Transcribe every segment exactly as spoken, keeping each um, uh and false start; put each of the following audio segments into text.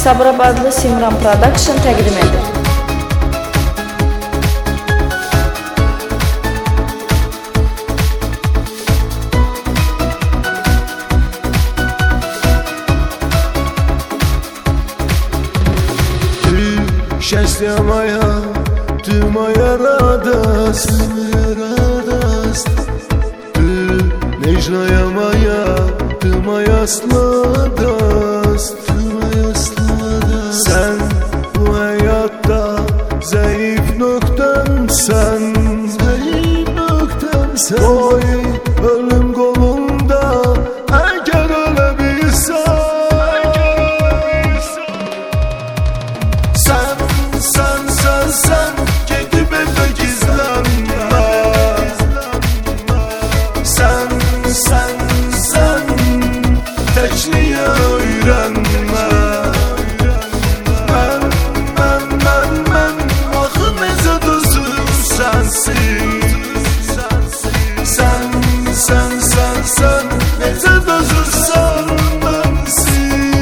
Sabirabadlı Simran Production təqdim edir. Счастья моя, ты моя радость, ты моя радость, ты нежная моя, ты моя сладость, ты моя сладость. Sen bu hayatta zayıf noktamsan, zayıf noktamsan. Oy ölüm kolunda eğer ölebilsen. Sen gidip eve gizlenme. Sen, sen, sen tekniği öğrenme. Ben, ben, ben, ben axı necə düzüm sensin. Sen, sen, sen, sen necə düzürsən bensin.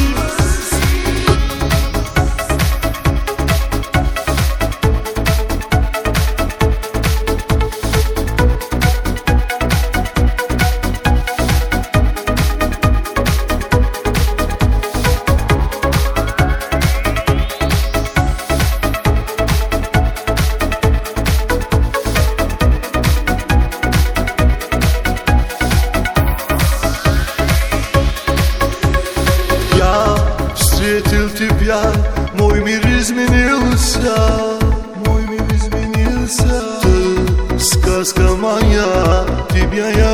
Встретил тебя, мой мир изменился, мой мир изменился. Ты сказка моя, тебя я